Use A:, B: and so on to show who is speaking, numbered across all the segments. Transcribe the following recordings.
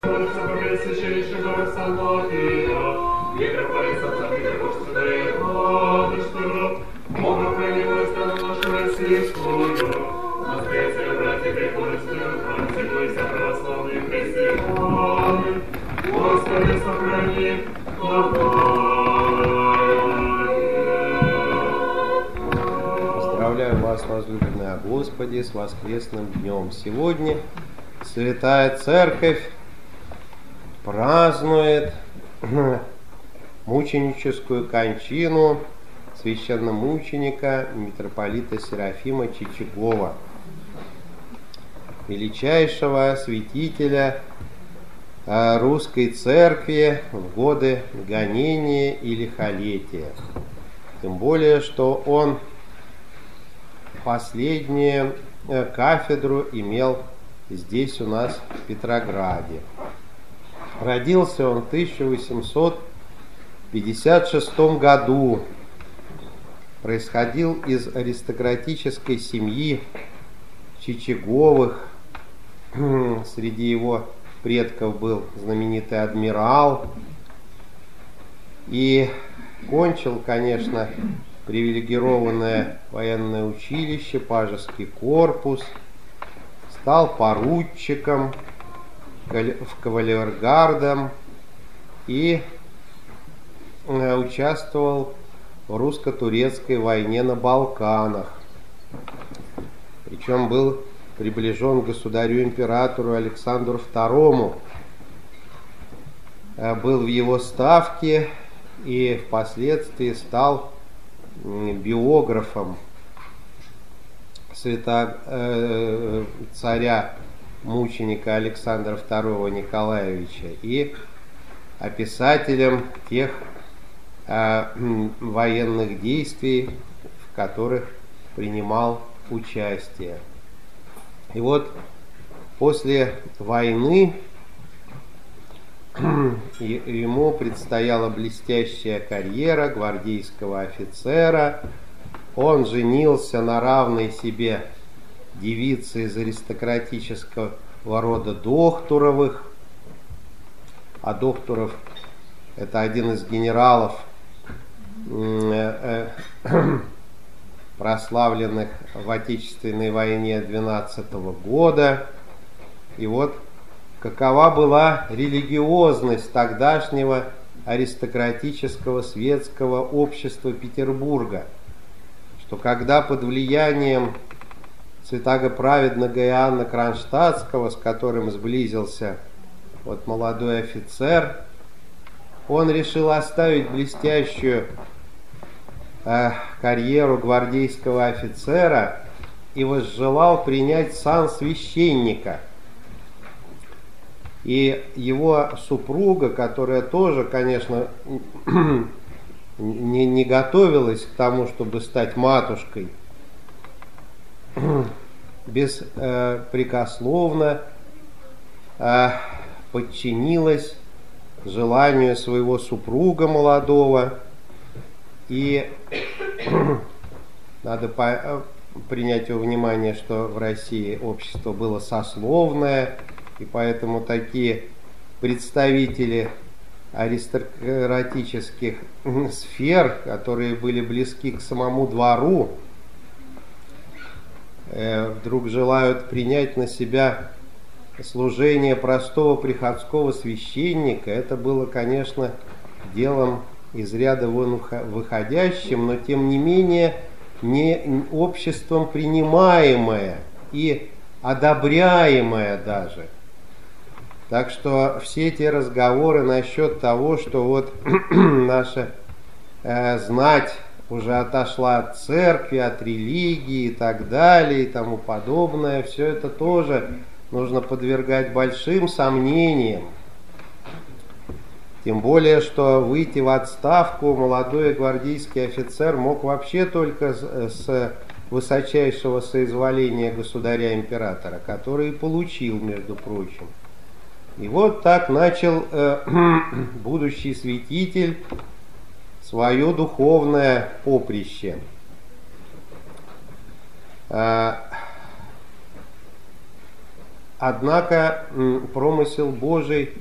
A: Господи, сохрани Поздравляю вас, возлюбленные Господи, с воскресным днем. Сегодня Святая Церковь празднует мученическую кончину священномученика митрополита Серафима Чичагова, величайшего святителя русской церкви в годы гонения и лихолетия. Тем более, что он последнюю кафедру имел здесь у нас в Петрограде. Родился он в 1856 году. Происходил из аристократической семьи Чичаговых. Среди его предков был знаменитый адмирал. И кончил, конечно, привилегированное военное училище, пажеский корпус, стал поручиком в кавалергардом и участвовал в русско-турецкой войне на Балканах. Причем был приближен к государю-императору Александру II, был в его ставке и впоследствии стал биографом царя-мученика Александра II Николаевича и описателем тех военных действий, в которых принимал участие. И вот после войны ему предстояла блестящая карьера гвардейского офицера. Он женился на равной себе девице из аристократического рода Дохтуровых. А Дохтуров — это один из генералов, прославленных в Отечественной войне 12 года. И вот какова была религиозность тогдашнего аристократического светского общества Петербурга, что когда под влиянием святаго-праведного Иоанна Кронштадтского, с которым сблизился вот молодой офицер, он решил оставить блестящую карьеру гвардейского офицера и возжелал принять сан священника. И его супруга, которая тоже, конечно, не готовилась к тому, чтобы стать матушкой, беспрекословно подчинилась желанию своего супруга молодого. И надо принять во внимание, что в России общество было сословное, и поэтому такие представители аристократических сфер, которые были близки к самому двору, вдруг желают принять на себя служение простого приходского священника. Это было, конечно, делом из ряда вон выходящим, но тем не менее не обществом принимаемое и одобряемое даже. Так что все эти разговоры насчет того, что вот наша знать уже отошла от церкви, от религии и так далее и тому подобное, все это тоже нужно подвергать большим сомнениям. Тем более, что выйти в отставку молодой гвардейский офицер мог вообще только с высочайшего соизволения государя-императора, который и получил, между прочим. И вот так начал будущий святитель свое духовное поприще. Однако промысел Божий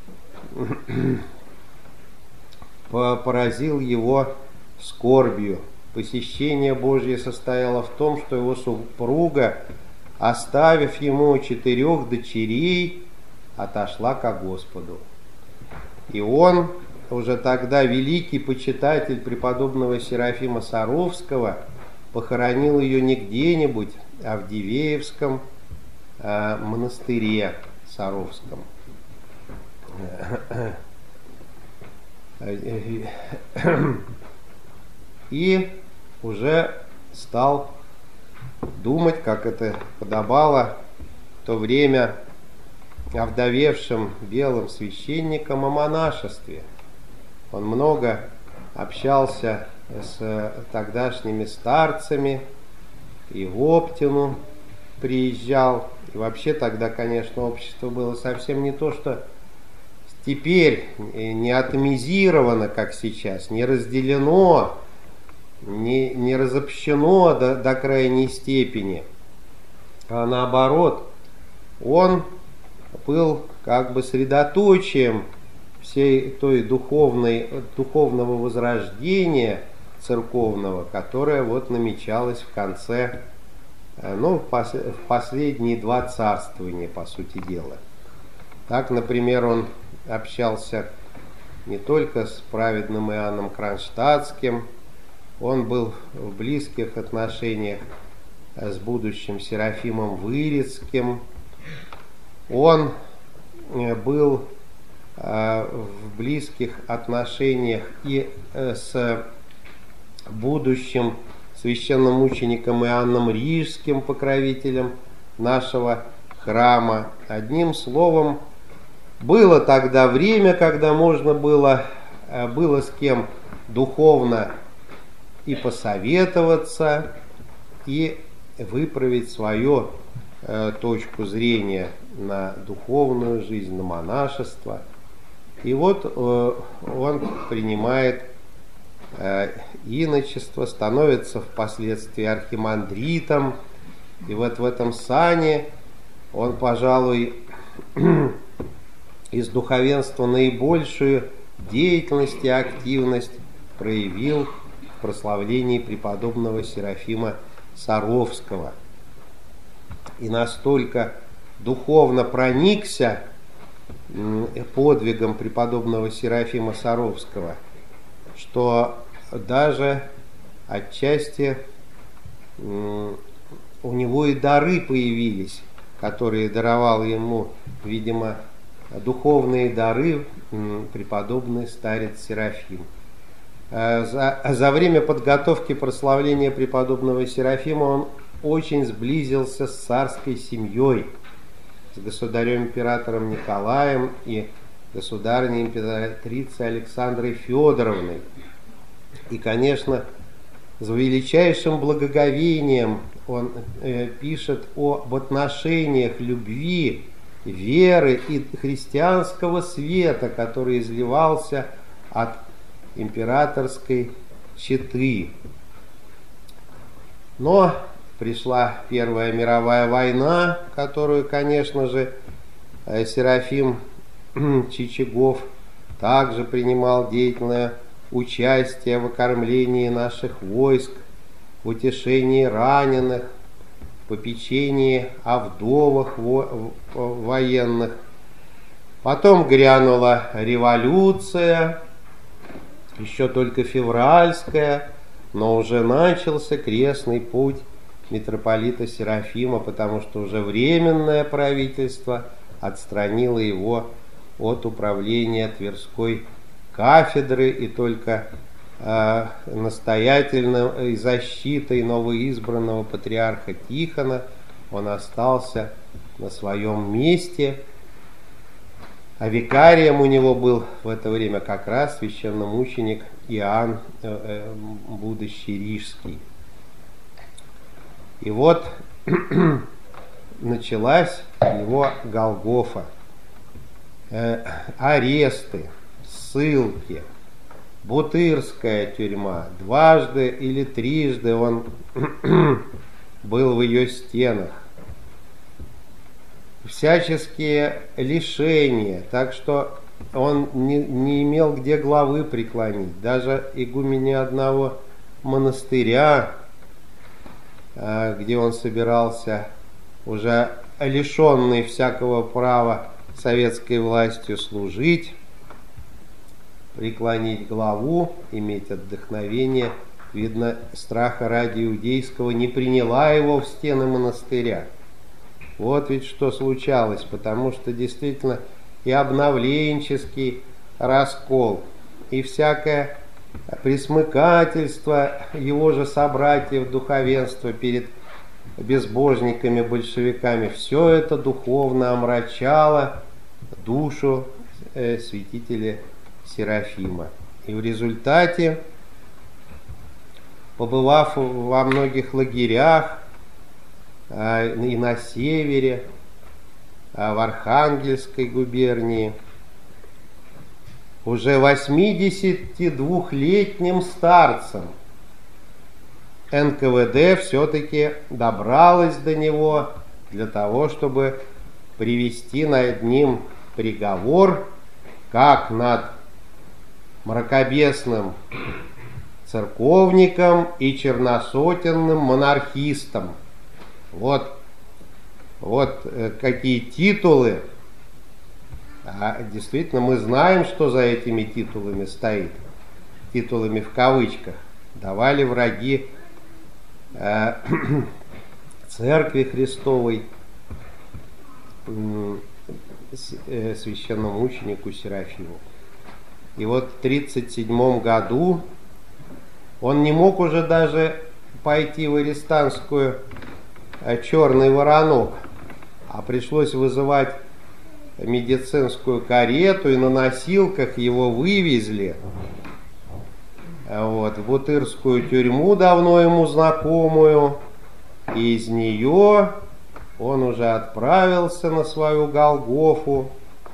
A: поразил его скорбью. Посещение Божье состояло в том, что его супруга, оставив ему 4 дочерей, отошла ко Господу. И он, уже тогда великий почитатель преподобного Серафима Саровского, похоронил ее не где-нибудь, а в Дивеевском монастыре Саровском. И уже стал думать, как это подобало в то время овдовевшим белым священникам, о монашестве. Он много общался с тогдашними старцами, и в Оптину приезжал. И вообще тогда, конечно, общество было совсем не то, что теперь, не атомизировано, как сейчас, не разделено, не разобщено до крайней степени, а наоборот, он был как бы средоточием всей той духовного возрождения церковного, которое вот намечалось в конце, в последние 2 царствования, по сути дела. Так, например, он общался не только с праведным Иоанном Кронштадтским, он был в близких отношениях с будущим Серафимом Вырицким, он был в близких отношениях и с будущим священномучеником Иоанном Рижским, покровителем нашего храма. Одним словом, было тогда время, когда можно было с кем духовно и посоветоваться, и выправить свою точку зрения на духовную жизнь, на монашество. И вот он принимает иночество, становится впоследствии архимандритом, и вот в этом сане он, пожалуй, из духовенства наибольшую деятельность и активность проявил в прославлении преподобного Серафима Саровского. И настолько духовно проникся подвигом преподобного Серафима Саровского, что даже отчасти у него и дары появились, которые даровал ему, видимо, духовные дары преподобный старец Серафим. За время подготовки прославления преподобного Серафима он очень сблизился с царской семьей, с государем-императором Николаем и государыней императрицей Александрой Федоровной. И, конечно, с величайшим благоговением он пишет об отношениях любви, веры и христианского света, который изливался от императорской четы. Но пришла Первая мировая война, которую, конечно же, Серафим Чичагов также принимал деятельное участие в окормлении наших войск, в утешении раненых, в попечении о вдовах военных. Потом грянула революция, еще только февральская, но уже начался крестный путь митрополита Серафима, потому что уже временное правительство отстранило его от управления Тверской кафедры, и только настоятельной защитой новоизбранного патриарха Тихона он остался на своем месте. А викарием у него был в это время как раз священномученик Иоанн, будущий Рижский. И вот началась его Голгофа. Аресты, ссылки, Бутырская тюрьма. 2 или 3 он был в ее стенах. всяческие лишения, так что он не имел где главы преклонить. Даже игумене одного монастыря, где он собирался, уже лишенный всякого права советской властью служить, преклонить главу, иметь отдохновение, видно, страха ради иудейского не приняла его в стены монастыря. Вот ведь что случалось, потому что действительно и обновленческий раскол, и всякое пресмыкательство его же собратьев духовенства перед безбожниками-большевиками, все это духовно омрачало душу святителя Серафима. И в результате, побывав во многих лагерях и на севере, в Архангельской губернии, уже 82-летним старцем НКВД все-таки добралась до него для того, чтобы привести над ним приговор, как над мракобесным церковником и черносотенным монархистом. Вот какие титулы. А действительно, мы знаем, что за этими титулами стоит. Титулами в кавычках. Давали враги Церкви Христовой священномученику Серафиму. И вот в 1937 году он не мог уже даже пойти в арестантскую «Черный воронок», а пришлось вызывать медицинскую карету, и на носилках его вывезли в Бутырскую тюрьму, давно ему знакомую, и из нее он уже отправился на свою Голгофу,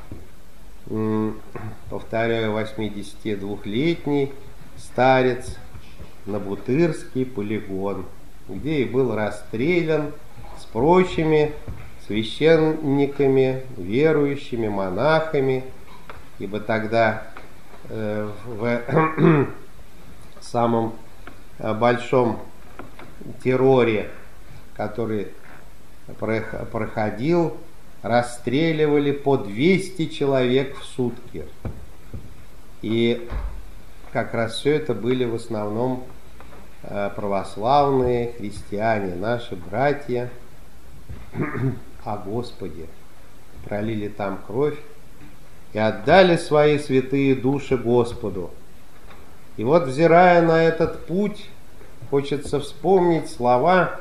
A: повторяю, 82-летний старец, на Бутырский полигон, где и был расстрелян с прочими священниками, верующими, монахами, ибо тогда в самом большом терроре, который проходил, расстреливали по 200 человек в сутки. И как раз все это были в основном православные христиане, наши братья о Господе. Пролили там кровь и отдали свои святые души Господу. И вот, взирая на этот путь, хочется вспомнить слова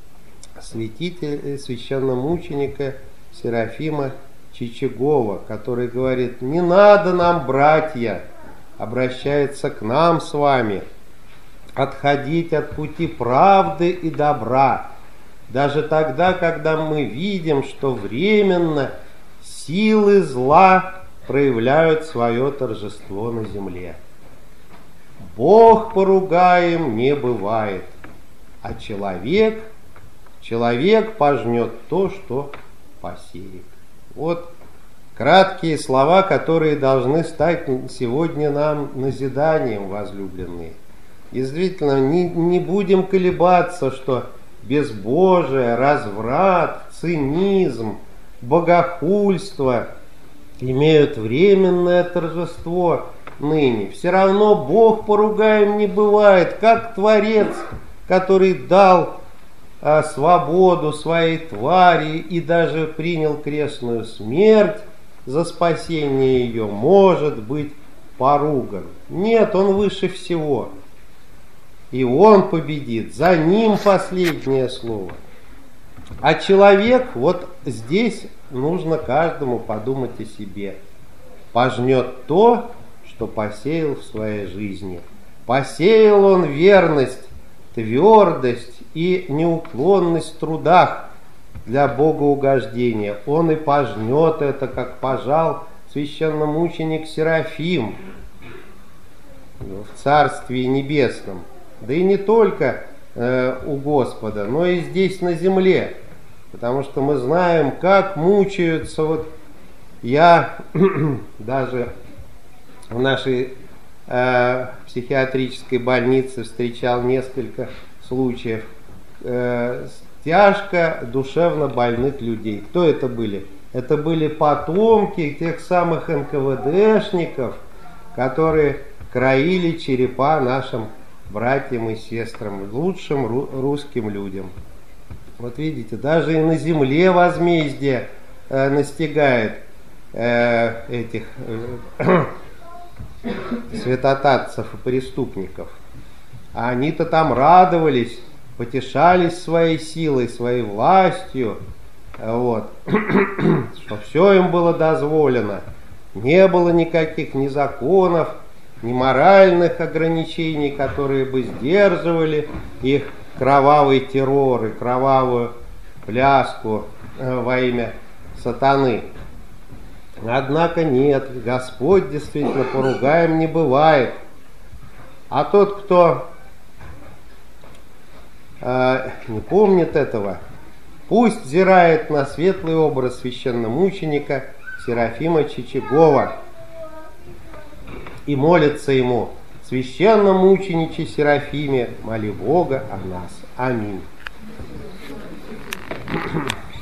A: священномученика Серафима Чичагова, который говорит: «Не надо нам, братья, обращается к нам с вами, отходить от пути правды и добра, даже тогда, когда мы видим, что временно силы зла проявляют свое торжество на земле. Бог поругаем не бывает, а человек пожнет то, что посеет». Вот краткие слова, которые должны стать сегодня нам назиданием, возлюбленные. Действительно, не будем колебаться, что безбожие, разврат, цинизм, богохульство имеют временное торжество ныне. Все равно Бог поругаем не бывает, как Творец, который дал свободу своей твари и даже принял крестную смерть за спасение ее, может быть поруган. Нет, он выше всего. И он победит, за ним последнее слово. А человек, вот здесь нужно каждому подумать о себе. Пожнет то, что посеял в своей жизни. Посеял он верность, твердость и неуклонность в трудах для богоугождения. Он и пожнет это, как пожал священномученик Серафим в Царстве Небесном. Да и не только у Господа, но и здесь на земле. Потому что мы знаем, как мучаются. Вот я даже в нашей психиатрической больнице встречал несколько случаев тяжко душевно больных людей. Кто это были? Это были потомки тех самых НКВДшников, которые краили черепа нашим братьям и сестрам, лучшим русским людям. Вот видите, даже и на земле возмездие настигает этих святотатцев и преступников. А они-то там радовались, потешались своей силой, своей властью, вот, что все им было дозволено. Не было никаких ни законов, ни моральных ограничений, которые бы сдерживали их кровавый террор и кровавую пляску во имя сатаны. Однако нет, Господь действительно поругаем не бывает. А тот, кто не помнит этого, пусть взирает на светлый образ священномученика Серафима Чичагова и молится ему: священномучениче Серафиме, моли Бога о нас. Аминь.